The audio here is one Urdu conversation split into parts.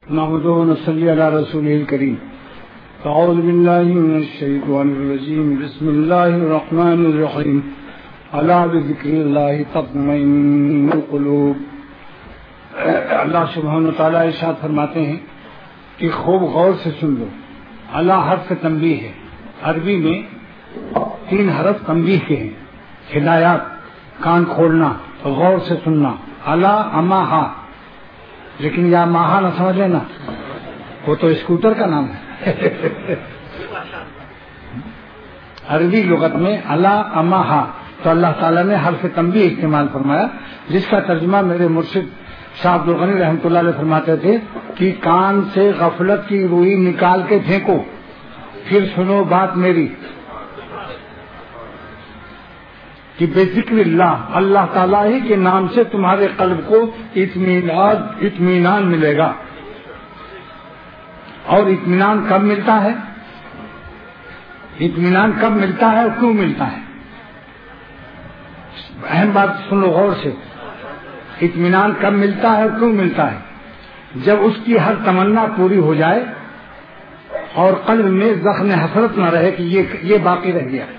نحمده ونصلي على رسوله الكريم. أعوذ بالله من الشيطان الرجيم. بسم الله الرحمن الرحيم. ألا بذكر الله تطمئن القلوب. اللہ سبحانہ وتعالیٰ ارشاد فرماتے ہیں کہ خوب غور سے سن لو. اللہ حرف تنبیہ ہے. عربی میں 3 حرف تنبیہ کے ہیں. ہدایات، کان کھولنا، غور سے سننا. اللہ اماہا، لیکن یا ماہا نہ سمجھ لینا، وہ تو اسکوٹر کا نام ہے. عربی لغت میں اللہ اماہا، تو اللہ تعالیٰ نے حرف تنبیہ استعمال فرمایا، جس کا ترجمہ میرے مرشد شاہ عبد الغنی رحمۃ اللہ علیہ فرماتے تھے کہ کان سے غفلت کی روئی نکال کے پھینکو، پھر سنو بات میری. کہ بے ذکر اللہ، اللہ تعالیٰ ہی کے نام سے تمہارے قلب کو اطمینان ملے گا. اور اطمینان کب ملتا ہے؟ اطمینان کب ملتا ہے اور کیوں ملتا ہے؟ اہم بات سن لو غور سے. اطمینان کب ملتا ہے اور کیوں ملتا ہے؟ جب اس کی ہر تمنا پوری ہو جائے اور قلب میں زخم حسرت نہ رہے کہ یہ باقی رہ گیا.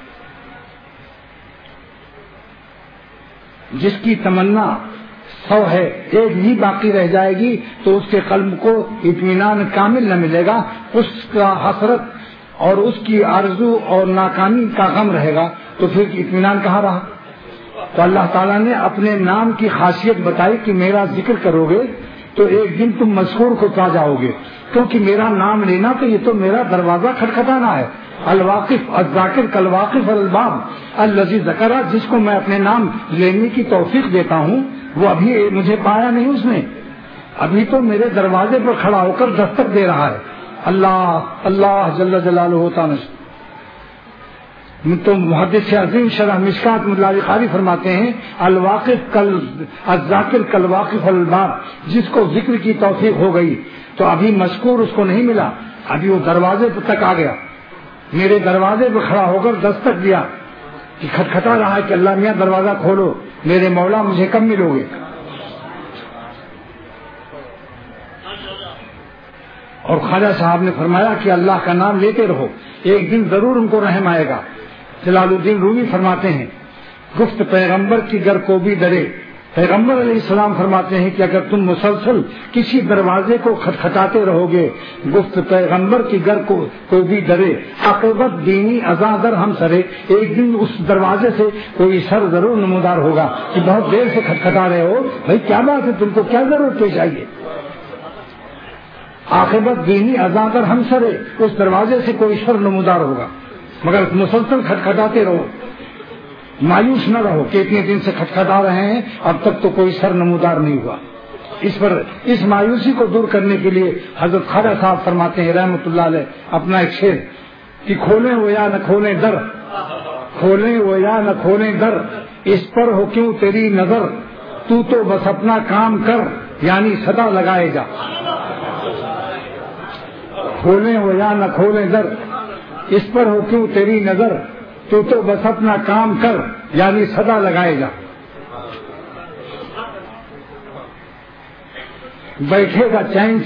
جس کی تمنا 100 ہے، ایک ہی باقی رہ جائے گی تو اس کے قلب کو اطمینان کامل نہ ملے گا. اس کا حسرت اور اس کی آرزو اور ناکامی کا غم رہے گا، تو پھر اطمینان کہاں رہا؟ تو اللہ تعالیٰ نے اپنے نام کی خاصیت بتائی کہ میرا ذکر کرو گے تو ایک دن تم مذکور کو پا جاؤ گے، کیونکہ میرا نام لینا تو یہ تو میرا دروازہ کھٹکھٹانا ہے. الواقف الذاکر کالواقف الباب الذی ذکر، جس کو میں اپنے نام لینے کی توفیق دیتا ہوں وہ ابھی مجھے پایا نہیں، اس نے ابھی تو میرے دروازے پر کھڑا ہو کر دستک دے رہا ہے. اللہ اللہ جل جلالہ تعالی. تو محدث عظیم شرح مشکات ملا علی قاری فرماتے ہیں الواقف الذاکر کالواقف الباب، جس کو ذکر کی توفیق ہو گئی تو ابھی مذکور اس کو نہیں ملا، ابھی وہ دروازے تک آ گیا، میرے دروازے پہ کھڑا ہو کر دستک دیا کہ کھٹکھٹا رہا ہے کہ اللہ میاں دروازہ کھولو، میرے مولا مجھے کب ملو گے. اور خواجہ صاحب نے فرمایا کہ اللہ کا نام لیتے رہو، ایک دن ضرور ان کو رحم آئے گا. جلال الدین رومی فرماتے ہیں گفت پیغمبر کی گر کو بھی ڈرے. پیغمبر علیہ السلام فرماتے ہیں کہ اگر تم مسلسل کسی دروازے کو کھٹکھٹاتے رہو گے، گفت پیغمبر کی گر کو بھی ڈرے، عاقبت دینی ازادر ہم سرے، ایک دن اس دروازے سے کوئی سر ضرور نمودار ہوگا کہ بہت دیر سے کھٹکھٹا رہے ہو، بھائی کیا بات ہے، تم کو کیا ضرورت پیش آئیے. عاقبت دینی ازادر ہم سرے، اس دروازے سے کوئی سر نمودار ہوگا. مگر مسلسل کھٹکھٹاتے رہو، مایوس نہ رہو کہ اتنے دن سے کھٹکھٹا رہے ہیں اب تک تو کوئی سر نمودار نہیں ہوا. اس مایوسی کو دور کرنے کے لیے حضرت خواجہ صاحب فرماتے ہیں رحمۃ اللہ علیہ اپنا ایک شعر کہ کھولیں وہ یا نہ کھولیں در، کھولیں وہ یا نہ کھولیں در، اس پر ہو کیوں تیری نظر، تو بس اپنا کام کر یعنی صدا لگائے جا. کھولیں وہ یا نہ کھولیں در، اس پر ہو کیوں تیری نظر، تو بس اپنا کام کر یعنی صدا لگائے جا. بیٹھے گا چین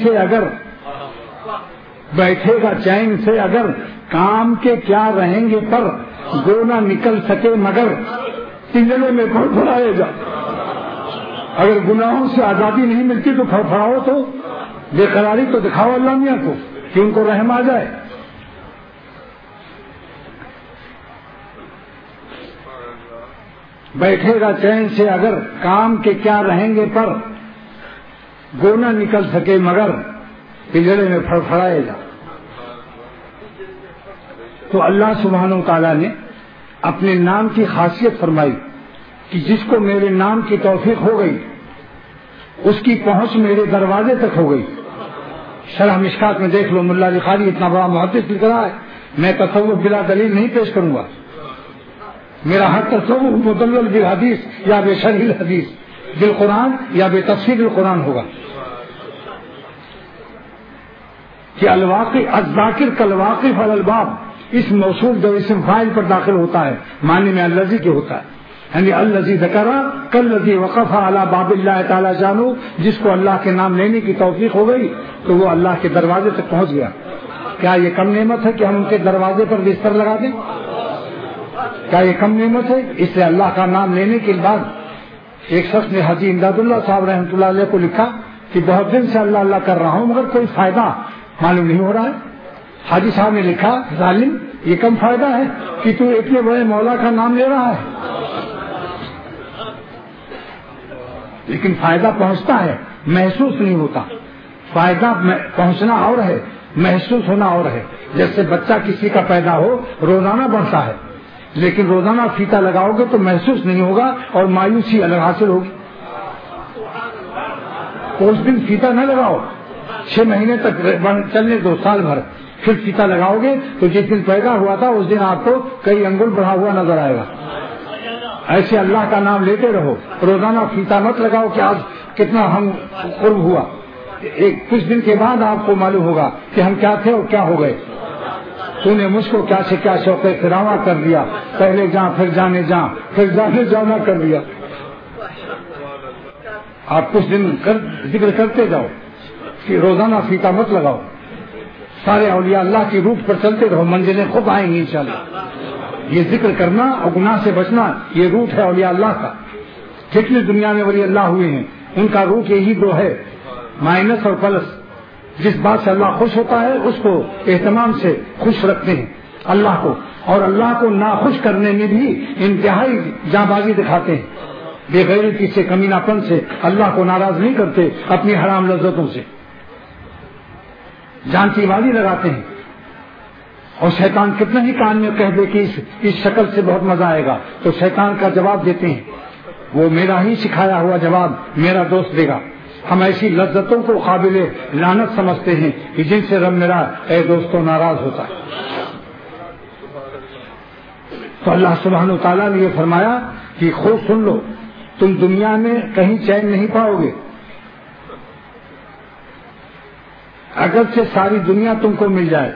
سے اگر کام کے کیا رہیں گے پر، گو نہ نکل سکے مگر پنجرے میں پھڑپھڑائے جا. اگر گناہوں سے آزادی نہیں ملتی تو پھڑپھڑاؤ، تو بے قراری تو دکھاؤ اللہ میاں کو کہ ان کو رحم آ جائے. بیٹھے گا چین سے اگر کام کے کیا رہیں گے پر، گو نہ نکل سکے مگر پنجرے میں پھڑپھڑائے جا. تو اللہ سبحانہ و تعالیٰ نے اپنے نام کی خاصیت فرمائی کہ جس کو میرے نام کی توفیق ہو گئی اس کی پہنچ میرے دروازے تک ہو گئی. شرح مشکات میں دیکھ لو، ملا علی قاری اتنا بڑا محدث لکھ رہا ہے. میں تصوف بلا دلیل نہیں پیش کروں گا، میرا ہر تصوف مدلل بالحدیث یا بے شرح الحدیث بالقرآن یا بے تفسیر القرآن ہوگا. کہ الواقف الذاکر کالواقف الباب، اس موصول جو اسم فاعل پر داخل ہوتا ہے معنی میں الذی کے ہوتا ہے. یعنی الذی ذکر کالذی وقف علی باب اللہ تعالی جانو، جس کو اللہ کے نام لینے کی توفیق ہو گئی تو وہ اللہ کے دروازے تک پہنچ گیا۔ کیا یہ کم نعمت ہے کہ ہم ان کے دروازے پر بستر لگا دیں؟ کیا یہ کم نعمت ہے؟ اس لیے اللہ کا نام لینے کے بعد ایک شخص نے حاجی امداد اللہ صاحب رحمۃ اللہ علیہ کو لکھا کہ بہت دن سے اللہ اللہ کر رہا ہوں مگر کوئی فائدہ معلوم نہیں ہو رہا ہے۔ حاجی صاحب نے لکھا ظالم یہ کم فائدہ ہے کہ تو اتنے بڑے مولا کا نام لے رہا ہے، لیکن فائدہ پہنچتا ہے، محسوس نہیں ہوتا۔ فائدہ پہنچنا اور ہے، محسوس ہونا اور ہے۔ جیسے بچہ کسی کا پیدا ہو روزانہ بڑھتا ہے، لیکن روزانہ فیتا لگاؤ گے تو محسوس نہیں ہوگا اور مایوسی الگ حاصل ہوگی۔ اس دن فیتا نہ لگاؤ، 6 مہینے تک چلنے دو، سال بھر، پھر فیتا لگاؤ گے تو جس دن پیدا ہوا تھا اس دن آپ کو کئی انگل بڑھا ہوا نظر آئے گا۔ ایسے اللہ کا نام لیتے رہو، روزانہ فیتا مت لگاؤ کہ آج کتنا ہم قرب ہوا۔ کچھ دن کے بعد آپ کو معلوم ہوگا کہ ہم کیا تھے اور کیا ہو گئے۔ تو نے مجھ کو کیا سے کیا شوق فراواں کر دیا، پہلے جاں پھر جانے جاں پھر جانے جانا کر دیا۔ آپ کچھ دن ذکر کرتے جاؤ کہ روزانہ فیتا مت لگاؤ، سارے اولیاء اللہ کی روٹ پر چلتے رہو، منزلیں خود آئیں گی انشاءاللہ۔ یہ ذکر کرنا اور گناہ سے بچنا یہ روٹ ہے اولیاء اللہ کا۔ جتنے دنیا میں ولی اللہ ہوئے ہیں ان کا روٹ یہی دو ہے، مائنس اور پلس۔ جس بات سے اللہ خوش ہوتا ہے اس کو اہتمام سے خوش رکھتے ہیں اللہ کو، اور اللہ کو ناخوش کرنے میں بھی انتہائی جاں بازی دکھاتے ہیں، بے غیرتی سے، کمینہ پن سے اللہ کو ناراض نہیں کرتے، اپنی حرام لذتوں سے جانتی بازی لگاتے ہیں۔ اور شیطان کتنا ہی کان میں کہہ دے کہ اس شکل سے بہت مزہ آئے گا تو شیطان کا جواب دیتے ہیں، وہ میرا ہی سکھایا ہوا جواب میرا دوست دے گا۔ ہم ایسی لذتوں کو قابل لعنت سمجھتے ہیں کہ جن سے رب میرا اے دوستوں ناراض ہوتا ہے۔ تو اللہ سبحانہ وتعالیٰ نے یہ فرمایا کہ خوب سن لو، تم دنیا میں کہیں چین نہیں پاؤ گے، اگرچہ ساری دنیا تم کو مل جائے،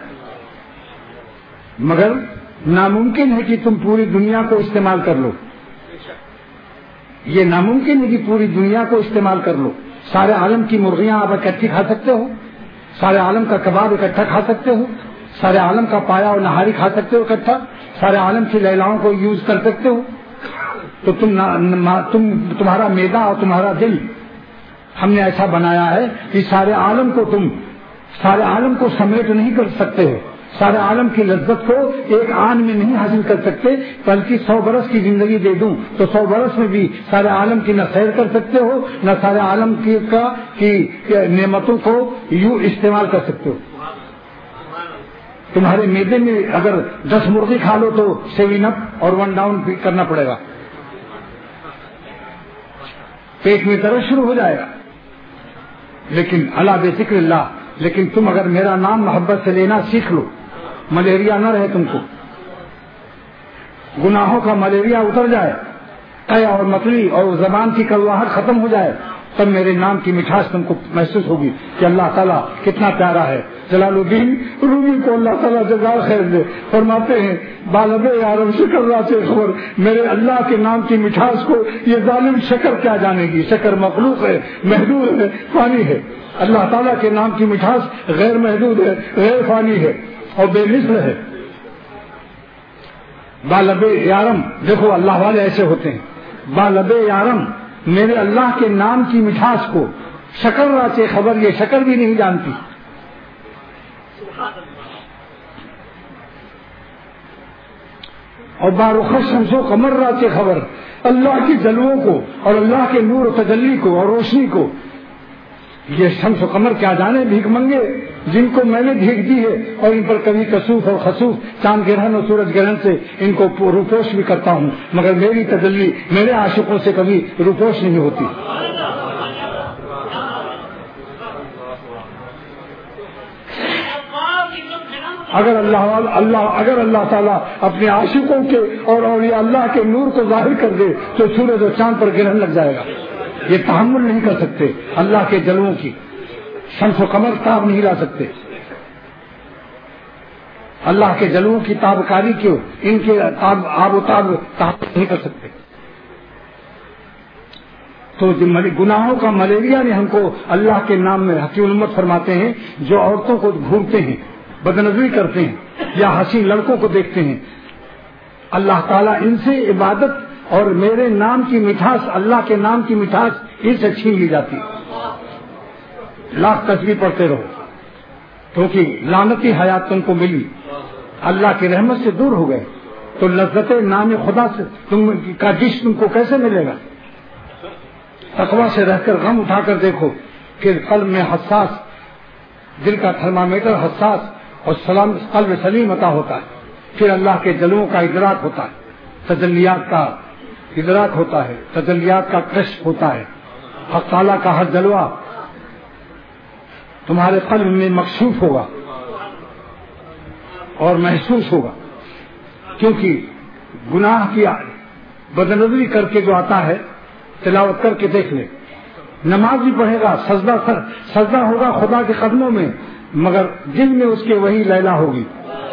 مگر ناممکن ہے کہ تم پوری دنیا کو استعمال کر لو۔ یہ ناممکن ہے کہ پوری دنیا کو استعمال کر لو۔ سارے عالم کی مرغیاں آپ اکٹھی کھا سکتے ہو، سارے عالم کا کباب اکٹھا کھا سکتے ہو، سارے عالم کا پایا اور نہاری کھا سکتے ہو اکٹھا، سارے عالم کی لیلاؤں کو یوز کر سکتے ہو، تو تمہارا معدہ اور تمہارا دل ہم نے ایسا بنایا ہے کہ سارے عالم کو سمیٹ نہیں کر سکتے ہو، سارے عالم کی لذت کو ایک آن میں نہیں حاصل کر سکتے، بلکہ 100 برس کی زندگی دے دوں تو 100 برس میں بھی سارے عالم کی نہ سیر کر سکتے ہو، نہ سارے عالم کی نعمتوں کو یوں استعمال کر سکتے ہو۔ تمہارے معدے میں اگر 10 مرغی کھا لو تو 7 اپ اور 1 ڈاؤن کرنا پڑے گا، پیٹ میں درد شروع ہو جائے گا۔ لیکن اللہ بے ذکر اللہ، لیکن تم اگر میرا نام محبت سے لینا سیکھ لو، ملیریا نہ رہے، تم کو گناہوں کا ملیریا اتر جائے، قے اور متلی اور زبان کی کڑواہٹ ختم ہو جائے، تب میرے نام کی مٹھاس تم کو محسوس ہوگی کہ اللہ تعالیٰ کتنا پیارا ہے۔ جلال الدین رومی کو اللہ تعالیٰ جزائے خیر دے، فرماتے ہیں بالب یارم شکر راچے خبر، میرے اللہ کے نام کی مٹھاس کو یہ ظالم شکر کیا جانے گی؟ شکر مخلوق ہے، محدود ہے، فانی ہے۔ اللہ تعالیٰ کے نام کی مٹھاس غیر محدود ہے، غیر فانی ہے اور بے مثل ہے۔ بالب یارم، دیکھو اللہ والے ایسے ہوتے ہیں، بالب یارم، میرے اللہ کے نام کی مٹھاس کو شکر راچے خبر، یہ شکر بھی نہیں جانتی۔ اور بارخ شمس و قمر راچے خبر، اللہ کی جلووں کو اور اللہ کے نور و تجلی کو اور روشنی کو یہ شمس و قمر کیا جانے، بھیک منگے جن کو میں نے بھیک دی ہے، اور ان پر کبھی کسوف اور خسوف، چاند گرہن اور سورج گرہن سے ان کو روپوش بھی کرتا ہوں، مگر میری تجلی میرے عاشقوں سے کبھی روپوش نہیں ہوتی۔ اگر اللہ تعالیٰ اپنے عاشقوں کے اور اولیاء اللہ کے نور کو ظاہر کر دے تو سورج اور چاند پر گرہن لگ جائے گا۔ یہ تحمل نہیں کر سکتے اللہ کے جلووں کی، شمس و قمر تاب نہیں لا سکتے اللہ کے جلووں کی تابکاری کیوں، ان کے آب و تاب تحمل نہیں کر سکتے۔ تو گناہوں کا ملیریا نے ہم کو اللہ کے نام میں حکیم الامت فرماتے ہیں جو عورتوں کو گھورتے ہیں، بدنظری کرتے ہیں یا حسین لڑکوں کو دیکھتے ہیں، اللہ تعالیٰ ان سے عبادت اور میرے نام کی مٹھاس، اللہ کے نام کی مٹھاس ان سے چھین لی جاتی ہے۔ لاکھ تسبیح پڑھتے رہو کیونکہ لعنتی حیات تم کو ملی، اللہ کی رحمت سے دور ہو گئے تو لذت نام خدا سے تم کا ڈش تم کو کیسے ملے گا؟ تقویٰ سے رہ کر غم اٹھا کر دیکھو، پھر قلب میں حساس، دل کا تھرمامیٹر حساس اور قلب سلیم عطا ہوتا ہے، پھر اللہ کے جلووں کا ادراک ہوتا ہے، تجلیات کا ادراک ہوتا ہے، تجلیات کا کشف ہوتا ہے، حق تعالیٰ کا ہر جلوہ تمہارے قلب میں مکشوف ہوگا اور محسوس ہوگا، کیونکہ گناہ کی بدنظری کر کے جو آتا ہے تلاوت کر کے دیکھ لے، نماز بھی پڑھے گا، سجدہ ہوگا خدا کے قدموں میں، مگر دل میں اس کے وہی لیلا ہوگی۔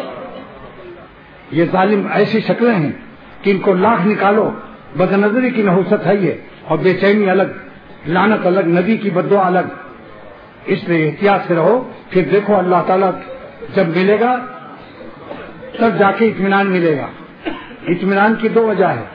یہ ظالم ایسی شکلیں ہیں کہ ان کو لاکھ نکالو، بدنظری کی نحوست ہے یہ، اور بے چینی الگ، لعنت الگ، نبی کی بددعا الگ، اس لیے احتیاط سے رہو، پھر دیکھو اللہ تعالیٰ جب ملے گا تب جا کے اطمینان ملے گا۔ اطمینان کی دو وجہ ہے،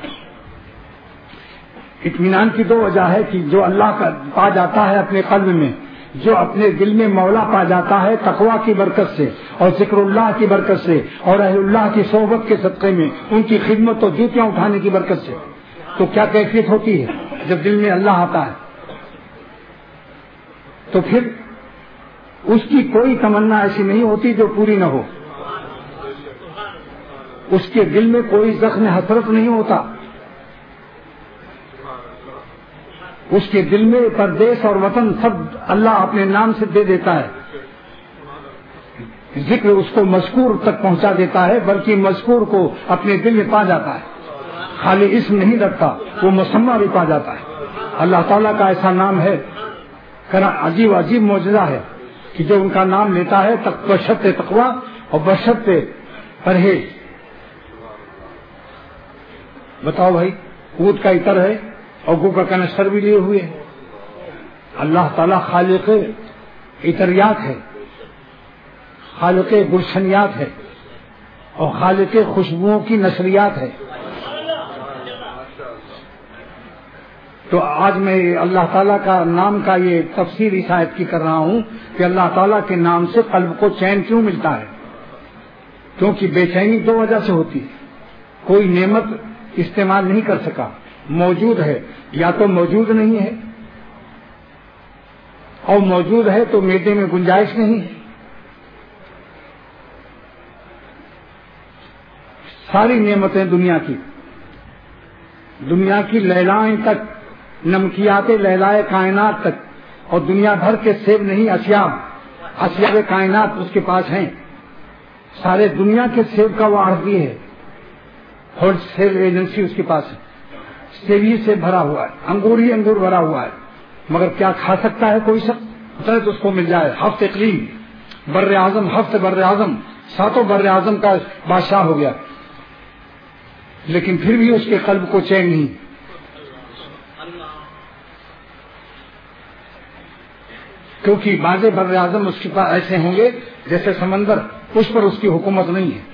اطمینان کی دو وجہ ہے کہ جو اللہ کا پا جاتا ہے اپنے قلب میں، جو اپنے دل میں مولا پا جاتا ہے تقویٰ کی برکت سے اور ذکر اللہ کی برکت سے اور اہل اللہ کی صحبت کے صدقے میں، ان کی خدمت اور جوتیاں اٹھانے کی برکت سے، تو کیا کیفیت ہوتی ہے جب دل میں اللہ آتا ہے؟ تو پھر اس کی کوئی تمنا ایسی نہیں ہوتی جو پوری نہ ہو، اس کے دل میں کوئی زخم حسرت نہیں ہوتا، اس کے دل میں پردیس اور وطن سب اللہ اپنے نام سے دے دیتا ہے، ذکر اس کو مذکور تک پہنچا دیتا ہے، بلکہ مذکور کو اپنے دل میں پا جاتا ہے، خالی اسم نہیں رکھتا، وہ مسمى بھی پا جاتا ہے۔ اللہ تعالیٰ کا ایسا نام ہے، عجیب عجیب معجزہ ہے کہ جو ان کا نام لیتا ہے بشرط تقویٰ اور بشرط پرہیز۔ بتاؤ بھائی، اونٹ کا عطر ہے اور گو کا کنستر بھی لیے ہوئے، اللہ تعالیٰ خالق عطریات ہے، خالق گلشنیات ہے اور خالق خوشبوؤں کی نشریات ہے۔ تو آج میں اللہ تعالیٰ کا نام کا یہ تفسیر اس آیت کی کر رہا ہوں کہ اللہ تعالیٰ کے نام سے قلب کو چین کیوں ملتا ہے، کیونکہ بے چینی دو وجہ سے ہوتی ہے، کوئی نعمت استعمال نہیں کر سکا، موجود ہے یا تو موجود نہیں ہے، اور موجود ہے تو میدے میں گنجائش نہیں ہے، ساری نعمتیں دنیا کی لیلائیں تک، نمکیات لیلائے کائنات تک، اور دنیا بھر کے سیب نہیں، اشیاء کائنات اس کے پاس ہیں، سارے دنیا کے سیب کا وہ آڑھتی ہے، ہول سیل ایجنسی اس کے پاس ہے، سیب ہی سے بھرا ہوا ہے، انگور ہی انگور بھرا ہوا ہے، مگر کیا کھا سکتا ہے کوئی شخص؟ تو اس کو مل جائے، ہفت اقلیم، بر اعظم، ہفت بر اعظم، ساتوں بر اعظم کا بادشاہ ہو گیا، لیکن پھر بھی اس کے قلب کو چین نہیں، کیونکہ بعض بر اعظم اس کے پاس ایسے ہوں گے جیسے سمندر، اس پر اس کی حکومت نہیں ہے۔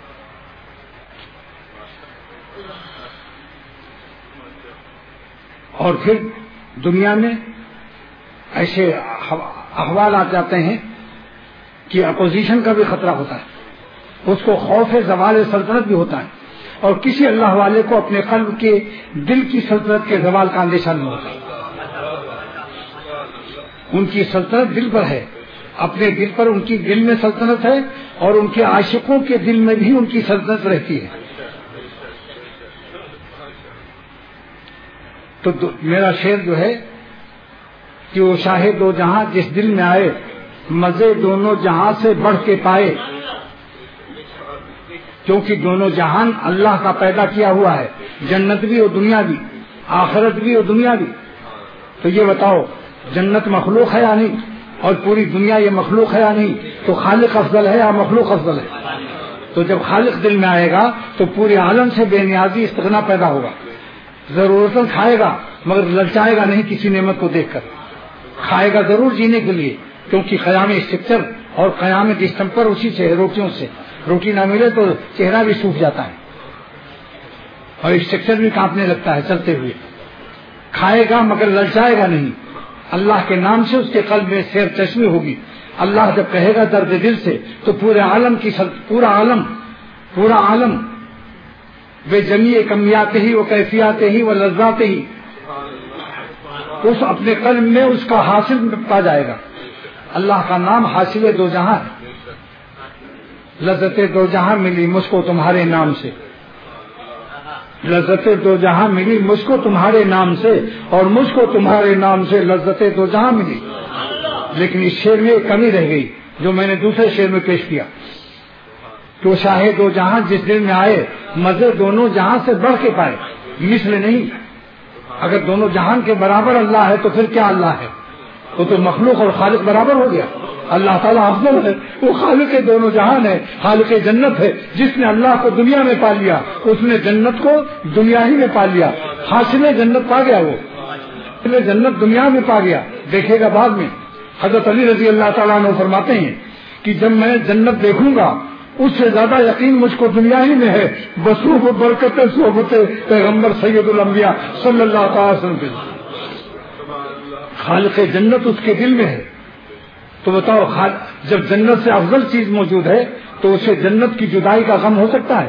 اور پھر دنیا میں ایسے احوال آ جاتے ہیں کہ اپوزیشن کا بھی خطرہ ہوتا ہے، اس کو خوف زوال سلطنت بھی ہوتا ہے، اور کسی اللہ والے کو اپنے قلب کے دل کی سلطنت کے زوال کا اندیشہ نہیں ہوتا۔ ان کی سلطنت دل پر ہے، اپنے دل پر ان کی دل میں سلطنت ہے، اور ان کے عاشقوں کے دل میں بھی ان کی سلطنت رہتی ہے۔ تو میرا شعر جو ہے کہ وہ شاہ دو جہاں جس دل میں آئے، مزے دونوں جہاں سے بڑھ کے پائے، کیونکہ دونوں جہان اللہ کا پیدا کیا ہوا ہے، جنت بھی اور دنیا بھی، آخرت بھی اور دنیا بھی۔ تو یہ بتاؤ جنت مخلوق ہے یا نہیں، اور پوری دنیا یہ مخلوق ہے یا نہیں؟ تو خالق افضل ہے یا مخلوق افضل ہے؟ تو جب خالق دل میں آئے گا تو پورے عالم سے بے نیازی استغنا پیدا ہوگا، ضرورتاً کھائے گا مگر للچائے گا نہیں کسی نعمت کو دیکھ کر. کھائے گا ضرور جینے کے لیے، کیونکہ قیام اسٹرکچر اور قیام اسٹمپر اسی سے، روٹیوں سے. روٹی نہ ملے تو چہرہ بھی سوکھ جاتا ہے اور اسٹرکچر بھی کانپنے لگتا ہے چلتے ہوئے. کھائے گا مگر للچائے گا نہیں. اللہ کے نام سے اس کے قلب میں سیر چشمی ہوگی. اللہ جب کہے گا درد دل سے تو پورا عالم بے جمیع کمیات ہی و کیفیات ہی و لذات ہی اس اپنے قلب میں اس کا حاصل پا جائے گا. اللہ کا نام حاصل دو جہاں ہے. لذت دو جہاں ملی مجھ کو تمہارے نام سے، لذت دو جہاں ملی مجھ کو تمہارے نام سے، اور مجھ کو تمہارے نام سے لذت دو جہاں ملی. لیکن اس شعر میں ایک کمی رہ گئی جو میں نے دوسرے شعر میں پیش کیا کہ وہ شاہ دو جہاں جس دل میں آئے مزے دونوں جہاں سے بڑھ کے پائے. مثل نہیں. اگر دونوں جہان کے برابر اللہ ہے تو پھر کیا اللہ ہے؟ وہ تو مخلوق اور خالق برابر ہو گیا. اللہ تعالیٰ افضل ہے، وہ خالق دونوں جہان ہے، خالق جنت ہے. جس نے اللہ کو دنیا میں پا لیا اس نے جنت کو دنیا ہی میں پا لیا. حاصل جنت پا گیا، وہ جنت دنیا میں پا گیا. دیکھے گا بعد میں. حضرت علی رضی اللہ تعالیٰ عنہ فرماتے ہیں کہ جب میں جنت دیکھوں گا اس سے زیادہ یقین مجھ کو دنیا ہی میں ہے. بصوب برکت صحبت پیغمبر سید الانبیاء صلی اللہ تعالی وسلم. خالق جنت اس کے دل میں ہے. تو بتاؤ جب جنت سے افضل چیز موجود ہے تو اسے جنت کی جدائی کا غم ہو سکتا ہے؟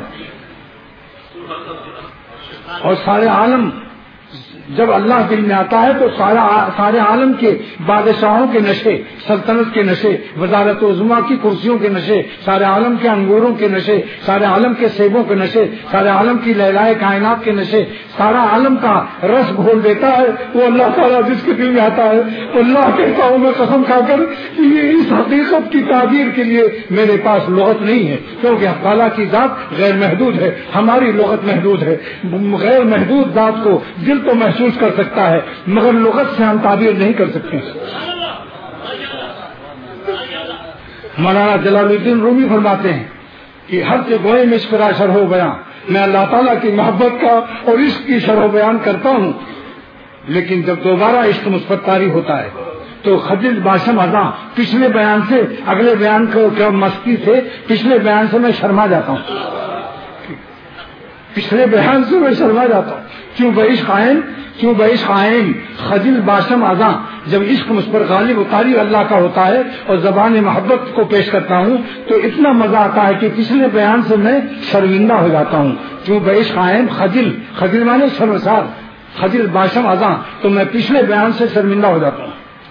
اور سارے عالم جب اللہ دل میں آتا ہے تو سارے عالم کے بادشاہوں کے نشے، سلطنت کے نشے، وزارت عظمیٰ کی کرسیوں کے نشے، سارے عالم کے انگوروں کے نشے، سارے عالم کے سیبوں کے نشے، سارے عالم کی لہلائے کائنات کے نشے، سارا عالم کا رس گھول دیتا ہے وہ اللہ تعالیٰ جس کے دل میں آتا ہے. اللہ کہتا ہوں میں قسم کھا کر اس حقیقت کی تعبیر کے لیے میرے پاس لغت نہیں ہے، کیونکہ تعالیٰ کی ذات غیر محدود ہے، ہماری لغت محدود ہے. غیر محدود ذات کو دل تو محسوس کر سکتا ہے مگر لغت سے ہم تعبیر نہیں کر سکتے. مولانا جلال الدین رومی فرماتے ہیں کہ ہر کے گوئے میں اشکرا شرح و بیان، میں اللہ تعالیٰ کی محبت کا اور عشق کی شرح و بیان کرتا ہوں. لیکن جب دوبارہ عشق مثبت طاری ہوتا ہے تو خجل باشم ازاں پچھلے بیان سے اگلے بیان کو مستی سے پچھلے بیان سے میں شرما جاتا ہوں، پچھلے بیان سے میں شرما جاتا ہوں. کیوں بعشق قائم خجل باشم ازاں. جب عشق مجھ پر غالب و طاری اللہ کا ہوتا ہے اور زبان محبت کو پیش کرتا ہوں تو اتنا مزہ آتا ہے کہ پچھلے بیان سے میں شرمندہ ہو جاتا ہوں. کیوں بعشق قائم خجل مانے شرمسار، خجل باشم ازاں تو میں پچھلے بیان سے شرمندہ ہو جاتا ہوں.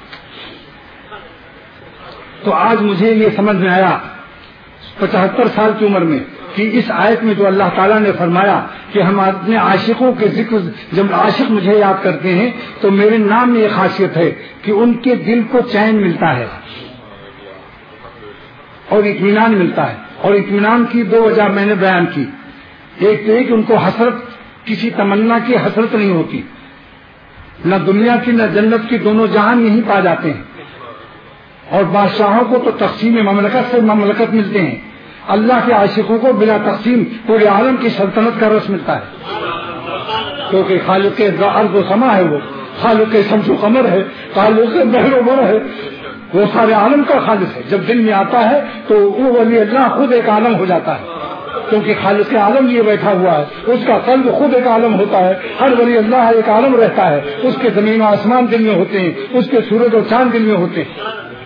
تو آج مجھے یہ سمجھ میں آیا 75 سال کی عمر میں کہ اس آیت میں جو اللہ تعالیٰ نے فرمایا کہ ہم اپنے عاشقوں کے ذکر، جب عاشق مجھے یاد کرتے ہیں تو میرے نام میں یہ خاصیت ہے کہ ان کے دل کو چین ملتا ہے اور اطمینان ملتا ہے. اور اطمینان کی دو وجہ میں نے بیان کی. ایک تو یہ کہ ان کو حسرت، کسی تمنا کی حسرت نہیں ہوتی، نہ دنیا کی نہ جنت کی، دونوں جہان یہیں پا جاتے ہیں. اور بادشاہوں کو تو تقسیم مملکت سے مملکت ملتے ہیں، اللہ کے عاشقوں کو بلا تقسیم پورے عالم کی سلطنت کا رس ملتا ہے، کیونکہ خالق ارض و سما ہے، وہ خالق شمس و قمر ہے، خالق بحر و بر ہے، وہ سارے عالم کا خالق ہے. جب دل میں آتا ہے تو وہ ولی اللہ خود ایک عالم ہو جاتا ہے، کیونکہ خالق عالم یہ بیٹھا ہوا ہے، اس کا قلب خود ایک عالم ہوتا ہے. ہر ولی اللہ ایک عالم رہتا ہے، اس کے زمین و آسمان دل میں ہوتے ہیں، اس کے سورج اور چاند دل میں ہوتے ہیں.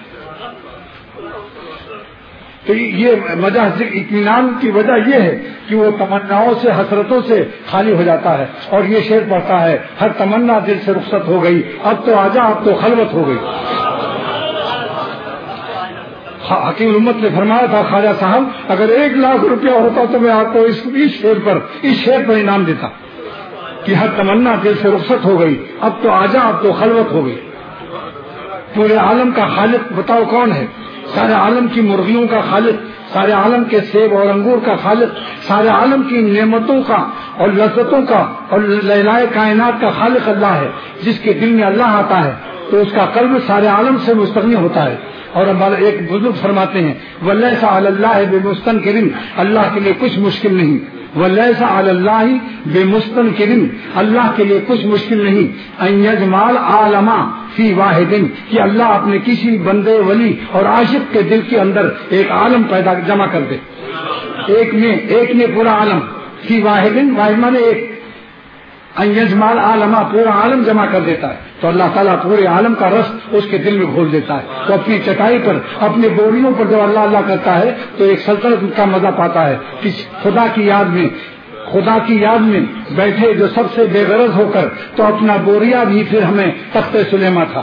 تو یہ وجہ اطمینان کی وجہ یہ ہے کہ وہ تمناؤں سے حسرتوں سے خالی ہو جاتا ہے. اور یہ شعر پڑھتا ہے ہر تمنا دل سے رخصت ہو گئی، اب تو آجا اب تو خلوت ہو گئی. حکیم الامت نے فرمایا تھا خواجہ صاحب اگر 1 لاکھ روپیہ ہوتا تو میں آپ کو اس شعر پر انعام دیتا کہ ہر تمنا دل سے رخصت ہو گئی، اب تو آجا اب تو خلوت ہو گئی. پورے عالم کا خالق بتاؤ کون ہے؟ سارے عالم کی مرغیوں کا خالق، سارے عالم کے سیب اور انگور کا خالق، سارے عالم کی نعمتوں کا اور لذتوں کا اور لہلائے کائنات کا خالق اللہ ہے. جس کے دل میں اللہ آتا ہے تو اس کا قلب سارے عالم سے مستغنی ہوتا ہے. اور ایک بزرگ فرماتے ہیں وَلَيْسَ عَلَى اللَّهِ بِمُسْتَنْكِرٍ، اللہ کے لیے کچھ مشکل نہیں. ولیس علی اللہ بمستنکر، اللہ کے لیے کچھ مشکل نہیں ان یجمع عالما فی واحد، کہ اللہ اپنے کسی بندے ولی اور عاشق کے دل کے اندر ایک عالم جمع کر دے، ایک میں پورا عالم، فی واحد، واحد مانے ایک، ان یجمع عالما پورا عالم جمع کر دیتا ہے، تو اللہ تعالیٰ پورے عالم کا رس اس کے دل میں گھول دیتا ہے، تو اپنی چٹائی پر اپنے بوریوں پر جب اللہ اللہ کرتا ہے تو ایک سلطنت کا مزہ پاتا ہے کہ خدا کی یاد میں بیٹھے جو سب سے بے غرض ہو کر، تو اپنا بوریا بھی پھر ہمیں تخت سلیمہ تھا،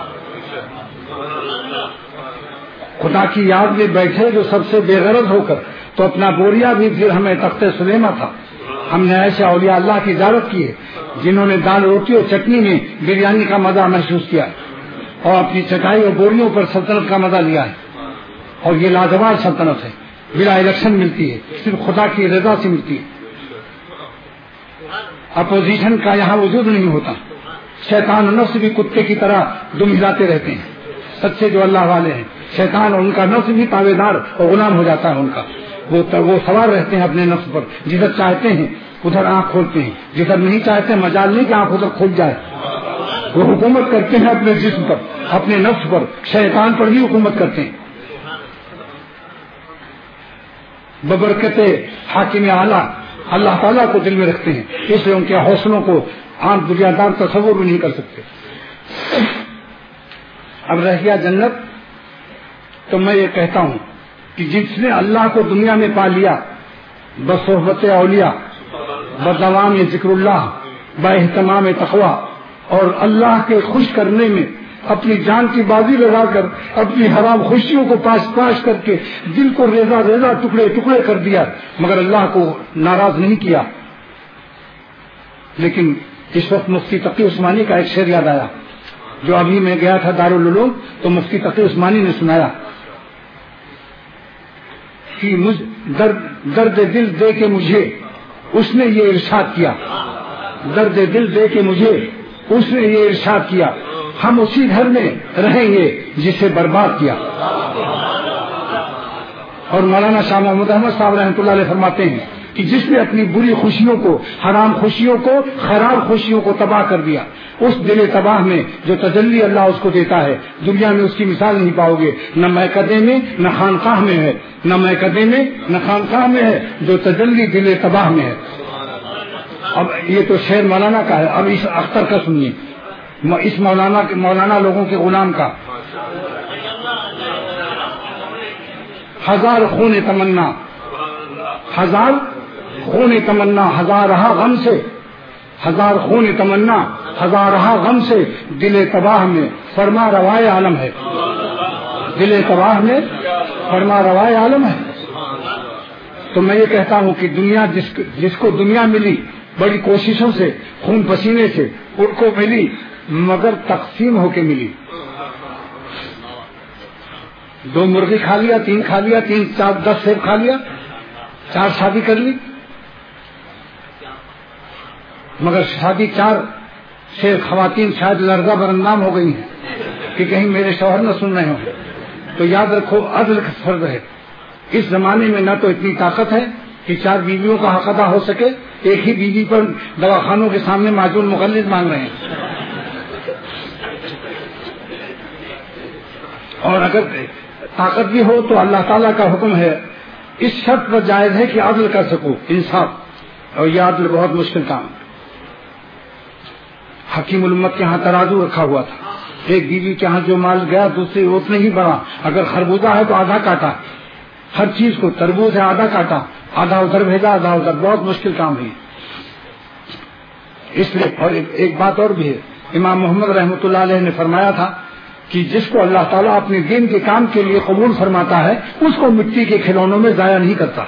خدا کی یاد میں بیٹھے جو سب سے بے غرض ہو کر، تو اپنا بوریا بھی پھر ہمیں تخت سلیمہ تھا۔ ہم نے ایسے اولیاء اللہ کی زیارت کی ہے جنہوں نے دال روٹی اور چٹنی میں بریانی کا مزہ محسوس کیا ہے، اور اپنی چٹائی اور بوریوں پر سلطنت کا مزہ لیا ہے، اور یہ لازوال سلطنت ہے، بلا الیکشن ملتی ہے، صرف خدا کی رضا سے ملتی ہے، اپوزیشن کا یہاں وجود نہیں ہوتا، شیطان اور نفس بھی کتے کی طرح دم ہلاتے رہتے ہیں، سچے جو اللہ والے ہیں، شیطان اور ان کا نفس بھی تابع دار اور غلام ہو جاتا ہے ان کا، وہ سوار رہتے ہیں اپنے نفس پر، جدھر چاہتے ہیں ادھر آنکھ کھولتے ہیں، جدھر نہیں چاہتے مجال نہیں کہ آنکھ ادھر کھل جائے، وہ حکومت کرتے ہیں اپنے جسم پر، اپنے نفس پر، شیطان پر بھی حکومت کرتے ہیں، ببرکت حاکم اعلیٰ اللہ تعالیٰ کو دل میں رکھتے ہیں، اس لیے ان کے حوصلوں کو عام دنیا دار تصور بھی نہیں کر سکتے۔ اب رہ گیا جنت، تو میں یہ کہتا ہوں کہ جس نے اللہ کو دنیا میں پا لیا بصحبت اولیاء، بدوام ذکر اللہ، باہتمام تقویٰ، اور اللہ کے خوش کرنے میں اپنی جان کی بازی لگا کر اپنی حرام خوشیوں کو پاش کر کے دل کو ریزہ ریزہ ٹکڑے ٹکڑے کر دیا، مگر اللہ کو ناراض نہیں کیا۔ لیکن اس وقت مفتی تقی عثمانی کا ایک شعر یاد آیا، جو ابھی میں گیا تھا دارالعلوم تو مفتی تقی عثمانی نے سنایا کہ درد دل دے کے مجھے اس نے یہ ارشاد کیا، درد دل دے کے مجھے اس نے یہ ارشاد کیا، ہم اسی گھر میں رہیں گے جسے برباد کیا۔ اور مولانا شاہ محمود احمد صاحب رحمۃ اللہ علیہ فرماتے ہیں کہ جس نے اپنی بری خوشیوں کو، حرام خوشیوں کو، خراب خوشیوں کو تباہ کر دیا، اس دل تباہ میں جو تجلی اللہ اس کو دیتا ہے، دنیا میں اس کی مثال نہیں پاؤ گے، نہ میکدے میں نہ خانقاہ میں ہے، نہ میکدے میں نہ خانقاہ میں ہے، جو تجلی دل تباہ میں ہے۔ اب یہ تو شعر مولانا کا ہے، اب اس اختر کا سنیے، اس مولانا لوگوں کے غلام کا۔ ہزار خون تمنا، ہزار خون تمنا، ہزار رہا غم سے، ہزار خون تمنا، ہزار رہا غم سے، دل تباہ میں فرما روائے عالم ہے، دل تباہ میں فرما روائے عالم ہے۔ تو میں یہ کہتا ہوں کہ دنیا جس کو دنیا ملی بڑی کوششوں سے، خون پسینے سے ان کو ملی، مگر تقسیم ہو کے ملی۔ 2 مرغی کھا لیا، 3 کھا لیا، 3 4 10 سیب کھا لیا، 4 شادی کر لی، مگر شادی 4 سے خواتین شاید لرزہ برندام ہو گئی ہیں کہ کہیں میرے شوہر نہ سن رہے ہوں۔ تو یاد رکھو عدل کا فرض ہے۔ اس زمانے میں نہ تو اتنی طاقت ہے کہ 4 بیویوں کا حق ادا ہو سکے، ایک ہی بیوی پر دواخانوں کے سامنے معجون مغلظ مانگ رہے ہیں، اور اگر طاقت بھی ہو تو اللہ تعالیٰ کا حکم ہے، اس شرط پر جائز ہے کہ عدل کر سکو، انصاف، اور یہ عدل بہت مشکل کام۔ حکیم الامت کے ہاں ترازو رکھا ہوا تھا، ایک بیوی کے ہاں جو مال گیا دوسری اتنے ہی بڑا، اگر خربوزہ ہے تو آدھا کاٹا، ہر چیز کو، تربوز ہے آدھا کاٹا، آدھا ادھر بھیجا آدھا ادھر، بہت مشکل کام ہے۔ اس لیے اور ایک بات اور بھی ہے، امام محمد رحمۃ اللہ علیہ نے فرمایا تھا کہ جس کو اللہ تعالیٰ اپنے دین کے کام کے لیے قبول فرماتا ہے اس کو مٹی کے کھلونوں میں ضائع نہیں کرتا۔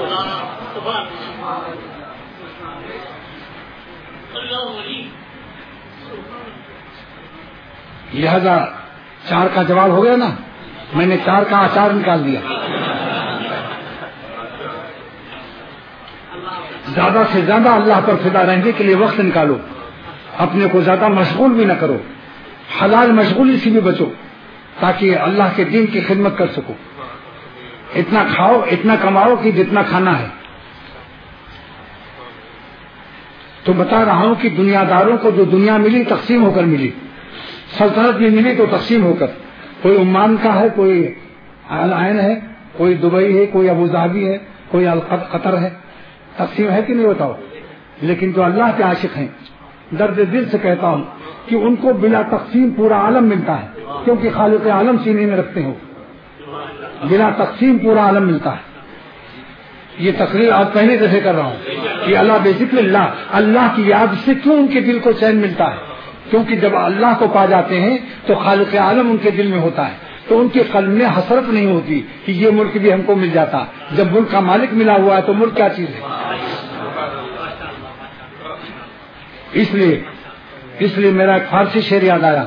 لہذا 4 کا جواب ہو گیا نا، میں نے 4 کا اچار نکال دیا۔ زیادہ سے زیادہ اللہ پر فدا رہنے کے لیے وقت نکالو، اپنے کو زیادہ مشغول بھی نہ کرو، حلال مشغولی سے بھی بچو تاکہ اللہ کے دین کی خدمت کر سکو۔ اتنا کھاؤ اتنا کماؤ کہ جتنا کھانا ہے، تو بتا رہا ہوں کہ دنیا داروں کو جو دنیا ملی تقسیم ہو کر ملی، سلطنت بھی ملی تو تقسیم ہو کر، کوئی عمان کا ہے، کوئی العین ہے، کوئی دبئی ہے، کوئی ابوظہبی ہے، کوئی قطر ہے، تقسیم ہے کہ نہیں بتاؤ؟ لیکن جو اللہ کے عاشق ہیں، درد دل سے کہتا ہوں کہ ان کو بلا تقسیم پورا عالم ملتا ہے، کیونکہ خالق عالم سینے میں رکھتے ہو، بلا تقسیم پورا عالم ملتا ہے۔ یہ تقریر آج پہلی دفعہ کر رہا ہوں کہ اللہ بذکر اللہ کی یاد سے کیوں ان کے دل کو چین ملتا ہے، کیونکہ جب اللہ کو پا جاتے ہیں تو خالق عالم ان کے دل میں ہوتا ہے، تو ان کے قلب میں حسرت نہیں ہوتی کہ یہ ملک بھی ہم کو مل جاتا۔ جب ملک کا مالک ملا ہوا ہے تو ملک کیا چیز ہے؟ اس لیے میرا ایک فارسی شعر یاد آیا،